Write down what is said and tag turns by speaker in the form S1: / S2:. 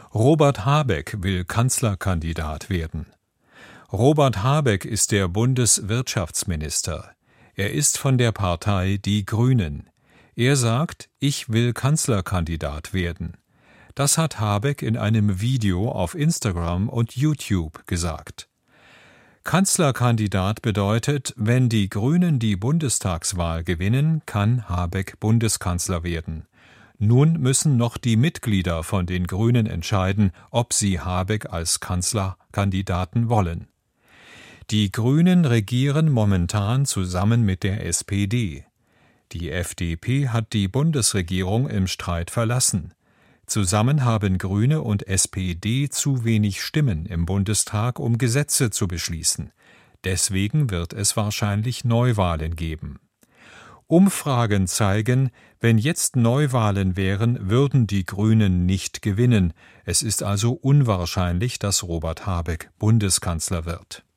S1: Robert Habeck will Kanzlerkandidat werden. Robert Habeck ist der Bundeswirtschaftsminister. Er ist von der Partei Die Grünen. Er sagt, ich will Kanzlerkandidat werden. Das hat Habeck in einem Video auf Instagram und YouTube gesagt. Kanzlerkandidat bedeutet, wenn die Grünen die Bundestagswahl gewinnen, kann Habeck Bundeskanzler werden. Nun müssen noch die Mitglieder von den Grünen entscheiden, ob sie Habeck als Kanzlerkandidaten wollen. Die Grünen regieren momentan zusammen mit der SPD. Die FDP hat die Bundesregierung im Streit verlassen. Zusammen haben Grüne und SPD zu wenig Stimmen im Bundestag, um Gesetze zu beschließen. Deswegen wird es wahrscheinlich Neuwahlen geben. Umfragen zeigen, wenn jetzt Neuwahlen wären, würden die Grünen nicht gewinnen. Es ist also unwahrscheinlich, dass Robert Habeck Bundeskanzler wird.